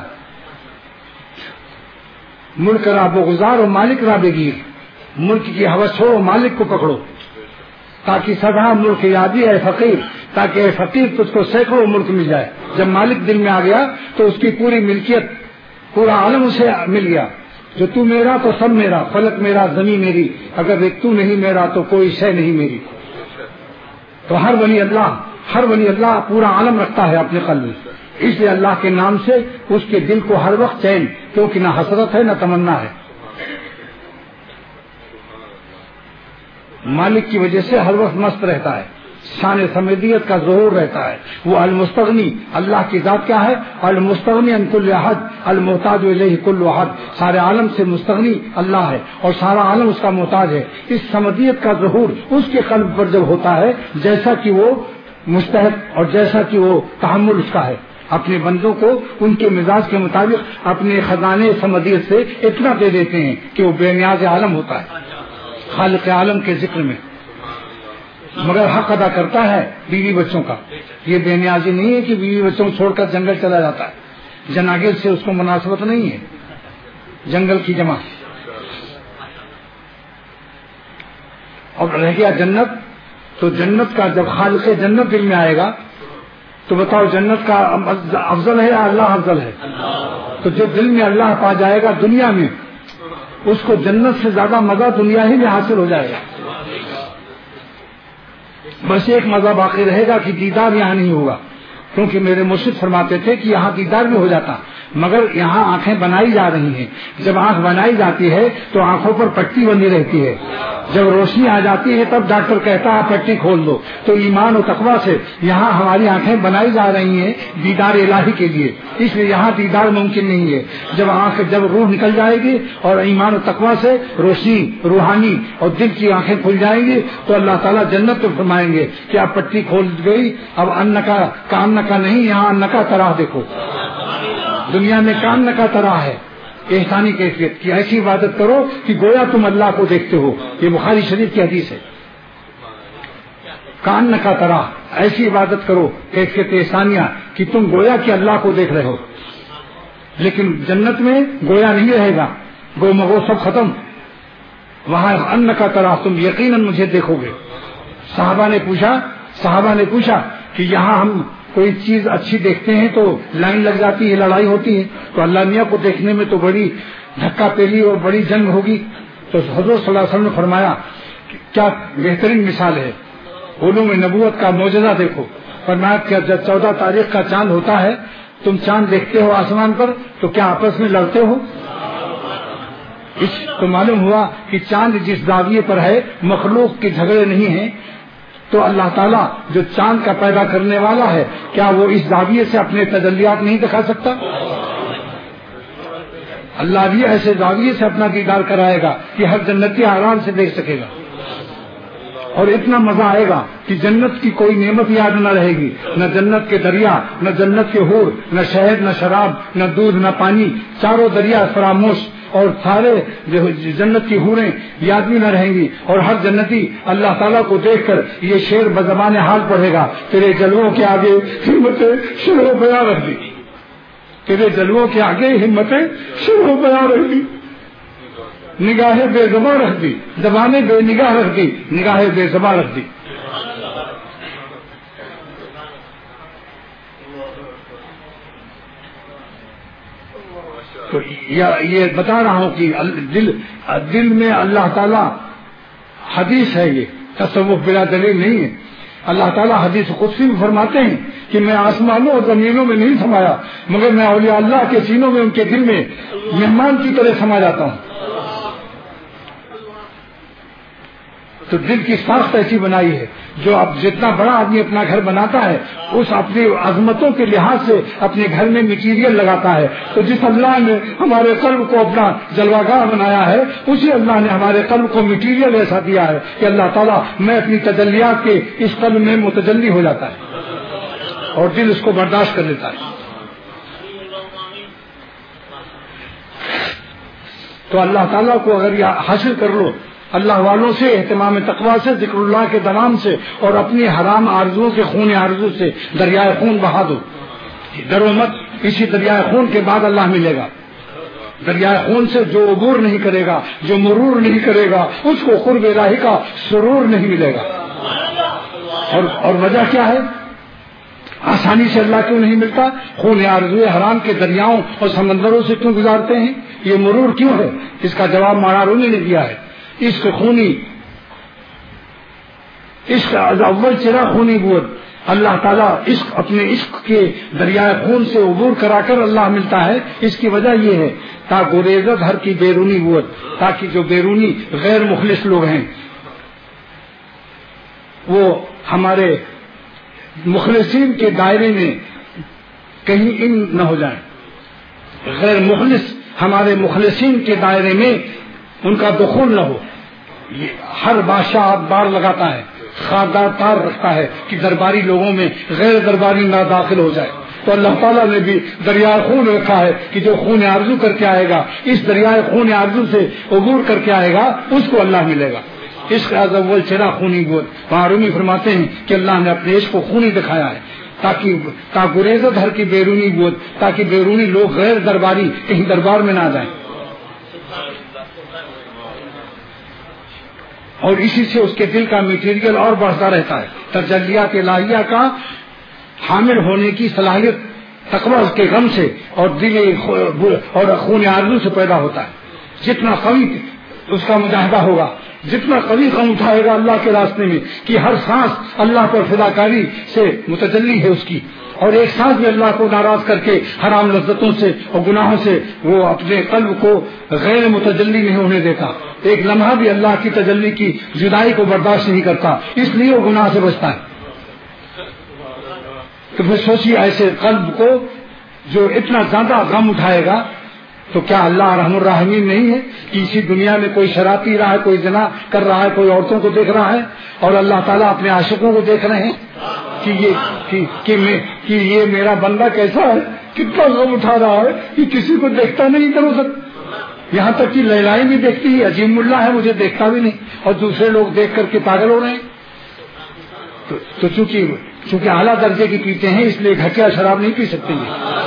ملک را بگزار و مالک را بگیر، ملک کی ہوس چھوڑو مالک کو پکڑو، تاکہ سدا ملک یادی ہے فقیر، تاکہ اے فقیر تجھ کو سینکڑوں ملک مل جائے۔ جب مالک دل میں آ گیا تو اس کی پوری ملکیت، پورا عالم اسے مل گیا، جو تو میرا تو سب میرا، فلک میرا زمین میری، اگر ایک تو نہیں میرا تو کوئی شے نہیں میری۔ تو ہر ولی اللہ پورا عالم رکھتا ہے اپنے قلب میں، اس لیے اللہ کے نام سے اس کے دل کو ہر وقت چین، کیونکہ نہ حسرت ہے نہ تمنا ہے، مالک کی وجہ سے ہر وقت مست رہتا ہے، شان سمدیت کا ظہور رہتا ہے۔ وہ المستغنی، اللہ کی ذات کیا ہے؟ المستغنی عن کل احد، المحتاج الیہ کل احد، سارے عالم سے مستغنی اللہ ہے اور سارا عالم اس کا محتاج ہے۔ اس سمدیت کا ظہور اس کے قلب پر جب ہوتا ہے جیسا کہ وہ مستحق اور جیسا کہ وہ تحمل اس کا ہے، اپنے بندوں کو ان کے مزاج کے مطابق اپنے خزانے سمدیت سے اتنا دے دیتے ہیں کہ وہ بے نیاز عالم ہوتا ہے خالق عالم کے ذکر میں، مگر حق ادا کرتا ہے بیوی بچوں کا۔ یہ بے نیازی نہیں ہے کہ بیوی بچوں کو چھوڑ کر جنگل چلا جاتا ہے، جناگل سے اس کو مناسبت نہیں ہے، جنگل کی جمع۔ اور رہ گیا جنت، تو جنت کا جب خالق جنت دل میں آئے گا تو بتاؤ جنت کا افضل ہے یا اللہ افضل ہے؟ تو جو دل میں اللہ پا جائے گا دنیا میں، اس کو جنت سے زیادہ مزہ دنیا ہی میں حاصل ہو جائے گا۔ بس ایک مزہ باقی رہے گا کہ دیدار یہاں نہیں ہوگا، کیونکہ میرے مرشد فرماتے تھے کہ یہاں دیدار بھی ہو جاتا، مگر یہاں آنکھیں بنائی جا رہی ہیں۔ جب آنکھ بنائی جاتی ہے تو آنکھوں پر پٹی بندی رہتی ہے، جب روشنی آ جاتی ہے تب ڈاکٹر کہتا ہے پٹی کھول دو۔ تو ایمان و تقویٰ سے یہاں ہماری آنکھیں بنائی جا رہی ہیں دیدار الہی کے لیے، اس لیے یہاں دیدار ممکن نہیں ہے۔ جب روح نکل جائے گی اور ایمان و تقویٰ سے روشنی روحانی اور دل کی آنکھیں کھل جائیں گی تو اللہ تعالیٰ جنت میں فرمائیں گے کہ اب پٹی کھول گئی، اب ان کا نہیں، یہاں ان کا طرح دیکھو۔ دنیا میں کان کا طرح ہے احسانی کیفیت کی، ایسی عبادت کرو کہ گویا تم اللہ کو دیکھتے ہو، یہ بخاری شریف کی حدیث ہے۔ کان کا طرح ایسی عبادت کرو کیفیت احسانیہ کہ تم گویا کہ اللہ کو دیکھ رہے ہو۔ لیکن جنت میں گویا نہیں رہے گا، گو مگو سب ختم، وہاں ان کا طرح تم یقیناً مجھے دیکھو گے۔ صحابہ نے پوچھا کہ یہاں ہم کوئی چیز اچھی دیکھتے ہیں تو لائن لگ جاتی ہے، لڑائی ہوتی ہے، تو اللہ میاں کو دیکھنے میں تو بڑی دھکا پیلی اور بڑی جنگ ہوگی۔ تو حضور صلی اللہ علیہ وسلم نے فرمایا کہ کیا بہترین مثال ہے، علوم نبوت کا معجزہ دیکھو۔ فرمایا کہ جب 14 تاریخ کا چاند ہوتا ہے، تم چاند دیکھتے ہو آسمان پر تو کیا آپس میں لڑتے ہو؟ اس تو معلوم ہوا کہ چاند جس زاویے پر ہے مخلوق کے جھگڑے نہیں ہیں، تو اللہ تعالیٰ جو چاند کا پیدا کرنے والا ہے کیا وہ اس زاویے سے اپنے تجلیات نہیں دکھا سکتا؟ اللہ بھی ایسے زاویے سے اپنا دیدار کرائے گا کہ ہر جنتی آرام سے دیکھ سکے گا، اور اتنا مزہ آئے گا کہ جنت کی کوئی نعمت یاد نہ رہے گی، نہ جنت کے دریا، نہ جنت کے حور، نہ شہد، نہ شراب، نہ دودھ، نہ پانی، چاروں دریا فراموش، اور سارے جنت کی حوریں یاد بھی نہ رہیں گی، اور ہر جنتی اللہ تعالیٰ کو دیکھ کر یہ شعر بزبان حال پڑھے گا، تیرے جلووں کے آگے ہمتیں شروع بیاں رکھ دی، تیرے جلووں کے آگے ہمتیں شروع بیاں رکھ دی، نگاہیں بے زباں رکھ دی، زبانیں بے نگاہ رکھ دی، نگاہیں بے زباں رکھ دی۔ تو یہ بتا رہا ہوں کہ دل میں اللہ تعالیٰ، حدیث ہے یہ، تصوف بلا دلیل نہیں ہے، اللہ تعالیٰ حدیث قدسی میں فرماتے ہیں کہ میں آسمانوں اور زمینوں میں نہیں سمایا مگر میں اولیاء اللہ کے سینوں میں ان کے دل میں مہمان کی طرح سما جاتا ہوں. تو دل کی ساخت ایسی بنائی ہے جو اب جتنا بڑا آدمی اپنا گھر بناتا ہے اس اپنی عظمتوں کے لحاظ سے اپنے گھر میں مٹیریل لگاتا ہے. تو جس اللہ نے ہمارے قلب کو اپنا جلوہ گاہ بنایا ہے اسی اللہ نے ہمارے قلب کو مٹیریل ایسا دیا ہے کہ اللہ تعالیٰ میں اپنی تجلیات کے اس قلب میں متجلی ہو جاتا ہے اور دل اس کو برداشت کر لیتا ہے. تو اللہ تعالیٰ کو اگر یہ حاصل کر لو اللہ والوں سے اہتمام تقویٰ سے ذکر اللہ کے دوام سے اور اپنی حرام آرزوؤں کے خون آرزو سے دریائے خون بہا دو. ڈرو مت اسی دریائے خون کے بعد اللہ ملے گا. دریائے خون سے جو عبور نہیں کرے گا جو مرور نہیں کرے گا اس کو قرب الہی کا سرور نہیں ملے گا. اور وجہ کیا ہے؟ آسانی سے اللہ کیوں نہیں ملتا؟ خون آرزو حرام کے دریاؤں اور سمندروں سے کیوں گزارتے ہیں؟ یہ مرور کیوں ہے؟ اس کا جواب مولانا رومی نے دیا ہے. عشق خونی عشق اول چرا خونی بود. اللہ تعالیٰ عشق اپنے عشق کے دریائے خون سے عبور کرا کر اللہ ملتا ہے. اس کی وجہ یہ ہے تا گریزت ہر کی بیرونی بود، تاکہ جو بیرونی غیر مخلص لوگ ہیں وہ ہمارے مخلصین کے دائرے میں کہیں ان نہ ہو جائیں. غیر مخلص ہمارے مخلصین کے دائرے میں ان کا دخول نہ ہو. ہر بادشاہ بار لگاتا ہے خاردار تار رکھتا ہے کہ درباری لوگوں میں غیر درباری نہ داخل ہو جائے. تو اللہ تعالیٰ نے بھی دریائے خون رکھا ہے کہ جو خون آرزو کر کے آئے گا اس دریائے خون آرزو سے عبور کر کے آئے گا اس کو اللہ ملے گا. عشق اول چرا خونی بود. وہاں رومی فرماتے ہیں کہ اللہ نے اپنے عشق کو خونی دکھایا ہے تاکہ گریزت ہر کی بیرونی بود، تاکہ بیرونی لوگ غیر درباری کہیں دربار میں نہ جائیں. اور اسی سے اس کے دل کا میٹیریل اور بڑھتا رہتا ہے. تجلیات الہیہ کا حامل ہونے کی صلاحیت تقویٰ کے غم سے اور دل اور خون آرزو سے پیدا ہوتا ہے. جتنا قوی اس کا مجاہدہ ہوگا، جتنا قوی قدم اٹھائے گا اللہ کے راستے میں کہ ہر سانس اللہ پر فداکاری سے متجلی ہے اس کی، اور ایک سانس بھی اللہ کو ناراض کر کے حرام لذتوں سے اور گناہوں سے وہ اپنے قلب کو غیر متجلی نہیں ہونے دیتا. ایک لمحہ بھی اللہ کی تجلی کی جدائی کو برداشت نہیں کرتا، اس لیے وہ گناہ سے بچتا ہے. تو پھر سوچیے ایسے قلب کو جو اتنا زیادہ غم اٹھائے گا تو کیا اللہ رحم الرحمین نہیں ہے کہ اسی دنیا میں کوئی شراب پی رہا ہے، کوئی زنا کر رہا ہے، کوئی عورتوں کو دیکھ رہا ہے اور اللہ تعالیٰ اپنے عاشقوں کو دیکھ رہے ہیں کہ یہ میرا بندہ کیسا ہے، کتنا غم اٹھا رہا ہے کہ کسی کو دیکھتا نہیں ادھر ادھر. یہاں تک کہ لیلائی بھی دیکھتی ہے، عجیب اللہ ہے مجھے دیکھتا بھی نہیں، اور دوسرے لوگ دیکھ کر کے پاگل ہو رہے ہیں. تو چونکہ اعلیٰ درجے کی پیتے ہیں اس لیے گھٹیا شراب نہیں پی سکتے.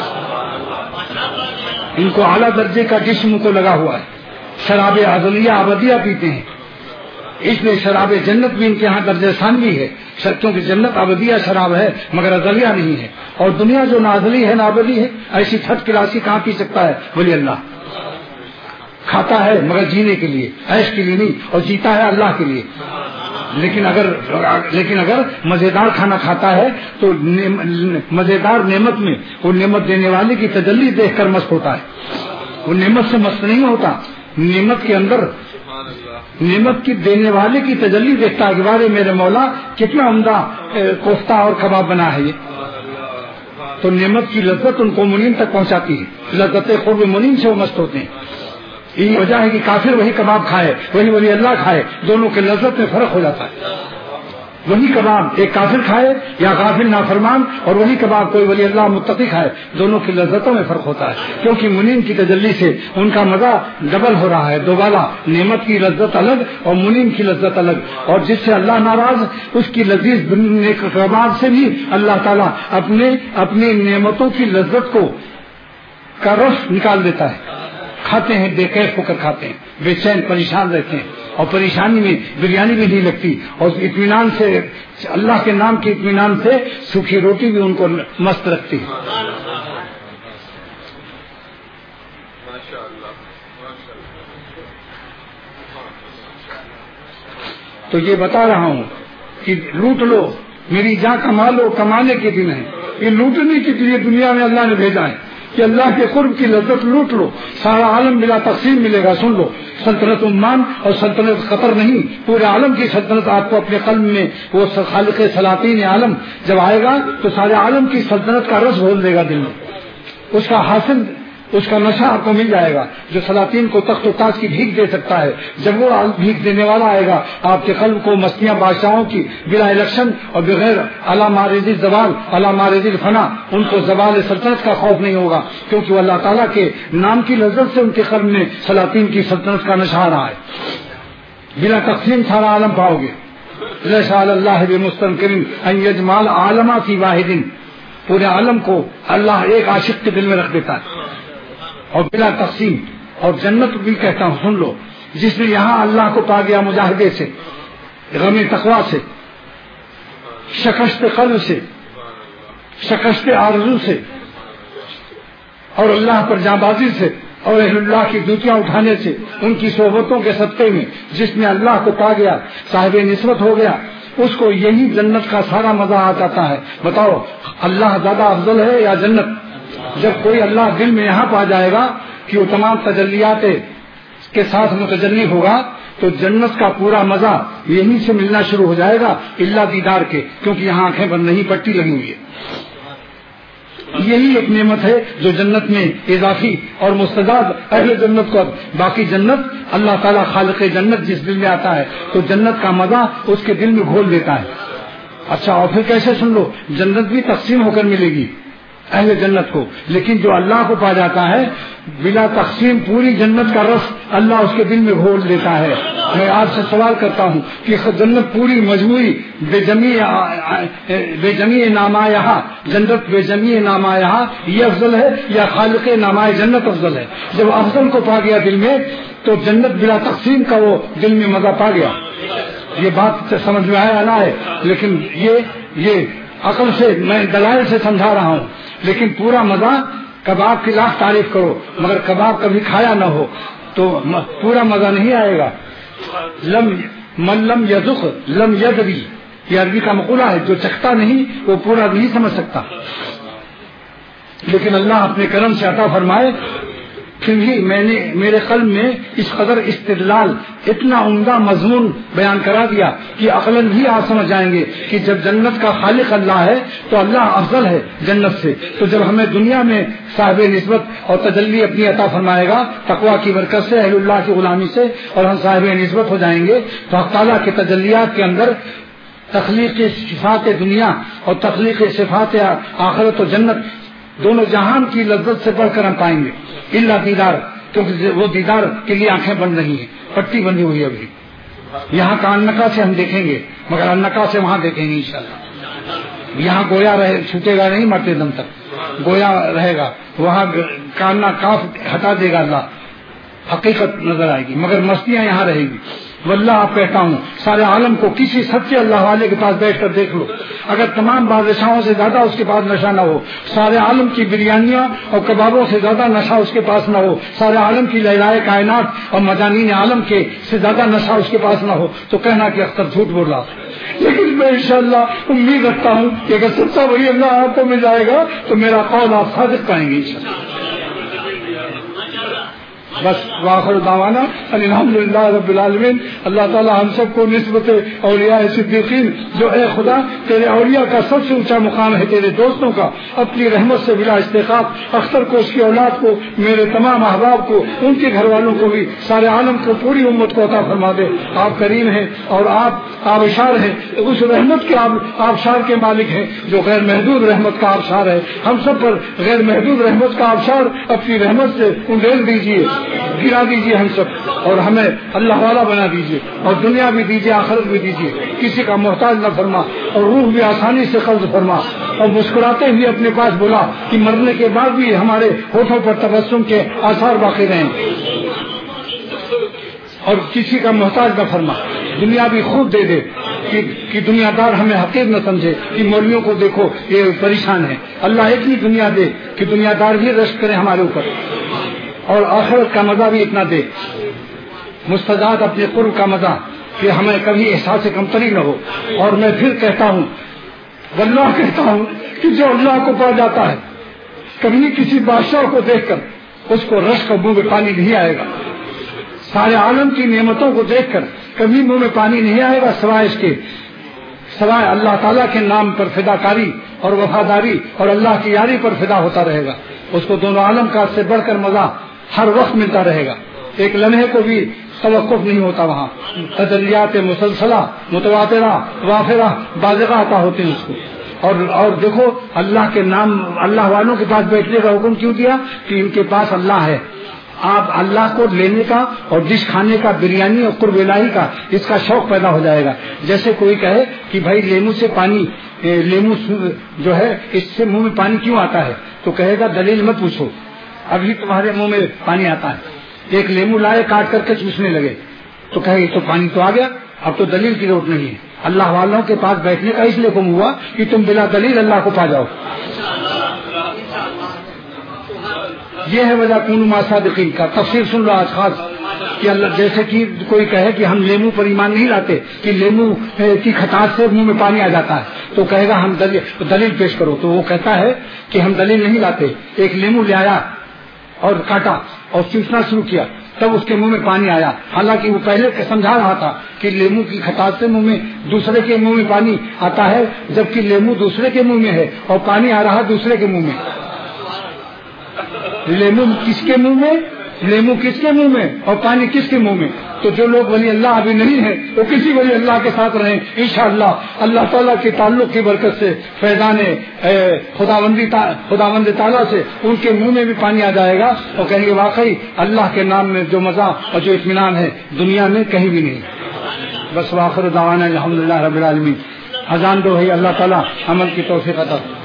ان کو اعلیٰ درجے کا جسم کو لگا ہوا ہے. شراب ازلیہ ابدیہ پیتے ہیں، اس لیے شراب جنت بھی ان کے ہاں درجہ ثانوی ہے. کیونکہ جنت ابدیہ شراب ہے مگر ازلیہ نہیں ہے، اور دنیا جو نہ ازلی ہے نہ ابدی ہے ایسی تھرڈ کلاسی کہاں پی سکتا ہے ولی اللہ. کھاتا ہے مگر جینے کے لیے، عیش کے لیے نہیں، اور جیتا ہے اللہ کے لیے. لیکن اگر مزیدار کھانا کھاتا ہے تو مزیدار نعمت میں وہ نعمت دینے والے کی تجلی دیکھ کر مست ہوتا ہے. وہ نعمت سے مست نہیں ہوتا، نعمت کے اندر نعمت کی دینے والے کی تجلی دیکھتا ہے کہ بارے میرے مولا کتنا عمدہ کوفتہ اور کباب بنا ہے یہ. تو نعمت کی لذت ان کو منیم تک پہنچاتی ہے، لذت قرب منیم سے وہ مست ہوتے ہیں. یہی وجہ ہے کہ کافر وہی کباب کھائے وہی ولی اللہ کھائے، دونوں کے لذت میں فرق ہو جاتا ہے. وہی کباب ایک کافر کھائے یا غافل نافرمان، اور وہی کباب کوئی ولی اللہ متقی کھائے، دونوں کی لذتوں میں فرق ہوتا ہے. کیونکہ منیم کی تجلی سے ان کا مزہ ڈبل ہو رہا ہے، دوبالا. نعمت کی لذت الگ اور منیم کی لذت الگ. اور جس سے اللہ ناراض اس کی لذیذ کباب سے بھی اللہ تعالیٰ اپنی نعمتوں کی لذت کو کا رس نکال دیتا ہے. کھاتے ہیں بے کیف ہو کر کھاتے ہیں، بے چین پریشان رہتے ہیں، اور پریشانی میں بریانی بھی نہیں لگتی، اور اطمینان سے اللہ کے نام کے اطمینان سے سوکھی روٹی بھی ان کو مست رکھتی ہے. تو یہ بتا رہا ہوں کہ لوٹ لو میری جاں کما لو، کمانے کے دن ہے، یہ لوٹنے کے لیے دنیا میں اللہ نے بھیجا ہے کہ اللہ کے قرب کی لذت لوٹ لو، سارا عالم بلا تقسیم ملے گا۔ سن لو، سلطنت عمان اور سلطنت قطر نہیں، پورے عالم کی سلطنت آپ کو اپنے قلب میں، وہ خالق سلاطین عالم جب آئے گا تو سارے عالم کی سلطنت کا رس گھول دے گا دل میں، اس کا حاصل، اس کا نشہ آپ کو مل جائے گا، جو سلاطین کو تخت و تاج کی بھیک دے سکتا ہے۔ جب وہ بھیک دینے والا آئے گا آپ کے قلب کو مستیاں بادشاہوں کی بلا الیکشن اور بغیر علی مارد زوال، علی مارد الفنا، ان کو زوال سلطنت کا خوف نہیں ہوگا، کیونکہ وہ اللہ تعالیٰ کے نام کی لذت سے ان کے قلب میں سلاطین کی سلطنت کا نشہ رہا ہے۔ بلا تقسیم سارا عالم پاؤ گے۔ لیس علی اللہ بمستنکر ان یجمع العالم فی واحد، پورے عالم کو اللہ ایک عاشق کے دل میں رکھ دیتا ہے اور بلا تقسیم۔ اور جنت بھی کہتا ہوں، سن لو، جس نے یہاں اللہ کو پا گیا مجاہدے سے، غم تقویٰ سے، شکست قلب سے، شکست آرزو سے، اور اللہ پر جانبازی سے، اور اہل اللہ کی جوتیاں اٹھانے سے، ان کی صحبتوں کے صدقے میں جس نے اللہ کو پا گیا، صاحب نسبت ہو گیا، اس کو یہی جنت کا سارا مزہ آ جاتا ہے۔ بتاؤ اللہ زیادہ افضل ہے یا جنت؟ جب کوئی اللہ دل میں یہاں پا جائے گا کہ وہ تمام تجلیات کے ساتھ متجلی ہوگا تو جنت کا پورا مزہ یہیں سے ملنا شروع ہو جائے گا، اللہ دیدار کے، کیونکہ یہاں آنکھیں بند نہیں، پٹی لگی ہوئی ہے۔ یہی ایک نعمت ہے جو جنت میں اضافی اور مستضاد اہل جنت کو، باقی جنت اللہ تعالیٰ خالق جنت جس دل میں آتا ہے تو جنت کا مزہ اس کے دل میں گھول دیتا ہے۔ اچھا، اور پھر کیسے؟ سن لو، جنت بھی تقسیم ہو کر ملے گی اہل جنت کو، لیکن جو اللہ کو پا جاتا ہے بلا تقسیم پوری جنت کا رس اللہ اس کے دل میں گھول دیتا ہے۔ میں آپ سے سوال کرتا ہوں کہ جنت پوری مجموعی بے جمیع نامایہ، جنت بے جمیع نامایہ یہ افضل ہے یا خالق نامائے جنت افضل ہے؟ جب افضل کو پا گیا دل میں تو جنت بلا تقسیم کا وہ دل میں مزہ پا گیا۔ یہ بات سمجھ میں آیا نہ ہے، لیکن یہ عقل سے میں دلائل سے سمجھا رہا ہوں، لیکن پورا مزہ، کباب کی لاکھ تعریف کرو مگر کباب کبھی کھایا نہ ہو تو پورا مزہ نہیں آئے گا۔ من لم یذق لم یدری، یہ عربی کا مقولہ ہے، جو چکھتا نہیں وہ پورا نہیں سمجھ سکتا۔ لیکن اللہ اپنے کرم سے عطا فرمائے، پھر بھی میں نے میرے قلب میں اس قدر استدلال، اتنا عمدہ مضمون بیان کرا دیا کہ عقلاً بھی آپ سمجھ جائیں گے کہ جب جنت کا خالق اللہ ہے تو اللہ افضل ہے جنت سے۔ تو جب ہمیں دنیا میں صاحب نسبت اور تجلی اپنی عطا فرمائے گا تقویٰ کی برکت سے، اہل اللہ کی غلامی سے، اور ہم صاحب نسبت ہو جائیں گے تو حق تعالیٰ کے تجلیات کے اندر تخلیق صفات دنیا اور تخلیق صفات آخرت و جنت دونوں جہان کی لذت سے بڑھ کر ہم پائیں گے، الا دیدار، کیونکہ وہ دیدار کے لیے آنکھیں بند نہیں ہیں، پٹی بندی ہوئی ہے ابھی۔ یہاں کا انکا سے ہم دیکھیں گے مگر انکا سے وہاں دیکھیں گے انشاءاللہ۔ یہاں گویا رہے، چھوٹے گا نہیں مرتے دم تک، گویا رہے گا، وہاں کاننا کاف ہٹا دے گا اللہ، حقیقت نظر آئے گی، مگر مستیاں یہاں رہے گی۔ واللہ آپ کہتا ہوں سارے عالم کو کسی سچے اللہ والے کے پاس بیٹھ کر دیکھ لو، اگر تمام بادشاہوں سے زیادہ اس کے پاس نشہ نہ ہو، سارے عالم کی بریانیاں اور کبابوں سے زیادہ نشہ اس کے پاس نہ ہو، سارے عالم کی لہلائے کائنات اور مجانین عالم کے سے زیادہ نشہ اس کے پاس نہ ہو تو کہنا کہ اختر جھوٹ بول رہا۔ لیکن میں انشاءاللہ امید رکھتا ہوں کہ اگر سچا وہی اللہ آپ کو مل جائے گا تو میرا قول آپ صادق پائیں گے انشاءاللہ۔ بس واخر دعوانا الحمدللہ رب العالمین۔ اللہ تعالی ہم سب کو نسبت اولیاء صدیقین، جو اے خدا تیرے اولیاء کا سب سے اونچا مقام ہے، تیرے دوستوں کا، اپنی رحمت سے بلا استحقاق اختر کو، اس کی اولاد کو، میرے تمام احباب کو، ان کے گھر والوں کو بھی، سارے عالم کو، پوری امت کو عطا فرما دے۔ آپ کریم ہیں اور آپ آبشار ہیں، اس رحمت کے آبشار کے مالک ہیں جو غیر محدود رحمت کا آبشار ہے۔ ہم سب پر غیر محدود رحمت کا آبشار اپنی رحمت سے انڈیل دیجیے، گرا دیجیے ہم سب، اور ہمیں اللہ والا بنا دیجیے، اور دنیا بھی دیجیے، آخرت بھی دیجیے، کسی کا محتاج نہ فرما، اور روح بھی آسانی سے قبض فرما، اور مسکراتے ہوئے اپنے پاس بولا کہ مرنے کے بعد بھی ہمارے ہونٹوں پر تبسم کے آثار باقی رہیں، اور کسی کا محتاج نہ فرما، دنیا بھی خود دے دے کہ دنیا دار ہمیں حقیر نہ سمجھے کہ مولویوں کو دیکھو یہ پریشان ہے، اللہ اتنی دنیا دے کہ دنیا دار بھی رشک کرے ہمارے اوپر، اور آخرت کا مزہ بھی اتنا دے، مستجاد اپنے قرب کا مزہ کہ ہمیں کبھی احساس کمتری نہ ہو۔ اور میں پھر کہتا ہوں واللہ کہتا ہوں کہ جو اللہ کو پا جاتا ہے کبھی کسی بادشاہ کو دیکھ کر اس کو رش کا منہ میں پانی نہیں آئے گا، سارے عالم کی نعمتوں کو دیکھ کر کبھی منہ میں پانی نہیں آئے گا سوائے اس کے، سوائے اللہ تعالیٰ کے نام پر فداکاری اور وفاداری اور اللہ کی یاری پر فدا ہوتا رہے گا. اس کو دونوں عالم کا سے بڑھ کر مزہ ہر وقت ملتا رہے گا، ایک لمحے کو بھی توقف نہیں ہوتا. وہاں تجلیات مسلسلہ متواترہ وافرہ بازغہ عطا ہوتے ہیں اس کو. اور دیکھو اللہ کے نام، اللہ والوں کے پاس بیٹھنے کا حکم کیوں دیا کہ ان کے پاس اللہ ہے. آپ اللہ کو لینے کا اور ڈش کھانے کا، بریانی اور قرب الہی کا، اس کا شوق پیدا ہو جائے گا. جیسے کوئی کہے کہ بھائی لیمو سے پانی، لیمو جو ہے اس سے منہ میں پانی کیوں آتا ہے، تو کہے گا دلیل مت پوچھو، ابھی تمہارے منہ میں پانی آتا ہے. ایک لیمو لائے کاٹ کر کے چوسنے لگے تو کہے تو پانی تو آ گیا، اب تو دلیل کی ضرورت نہیں ہے. اللہ والوں کے پاس بیٹھنے کا اس لیے حکم ہوا کہ تم بلا دلیل اللہ کو پا جاؤ. یہ ہے وجہ کونوا مع صادقین کا. تفسیر سن رہا آج خاص کہ اللہ، جیسے کہ کوئی کہے کہ ہم لیمو پر ایمان نہیں لاتے کہ لیمو کی کھٹاس سے منہ میں پانی آ جاتا ہے، تو کہے گا ہم دلیل پیش کرو. تو وہ کہتا ہے کہ ہم دلیل نہیں لاتے. ایک لیمو لے آیا اور کاٹا اور چوسنا شروع کیا، تب اس کے منہ میں پانی آیا. حالانکہ وہ پہلے سمجھا رہا تھا کہ لیمو کی کھٹاس سے منہ میں دوسرے کے منہ میں پانی آتا ہے، جبکہ لیمو دوسرے کے منہ میں ہے اور پانی آ رہا دوسرے کے منہ میں. لیمو کس کے منہ میں، لیمو کس کے منہ میں اور پانی کس کے منہ میں. تو جو لوگ ولی اللہ ابھی نہیں ہیں وہ کسی ولی اللہ کے ساتھ رہیں، انشاءاللہ اللہ تعالیٰ کے تعلق کی برکت سے فیضان خداوند تعالیٰ سے ان کے منہ میں بھی پانی آ جائے گا اور کہیں گے واقعی اللہ کے نام میں جو مزہ اور جو اطمینان ہے دنیا میں کہیں بھی نہیں. بس واخر دعوانا الحمدللہ رب العالمین. اذان دو ہے، اللہ تعالیٰ عمل کی توفیق عطا.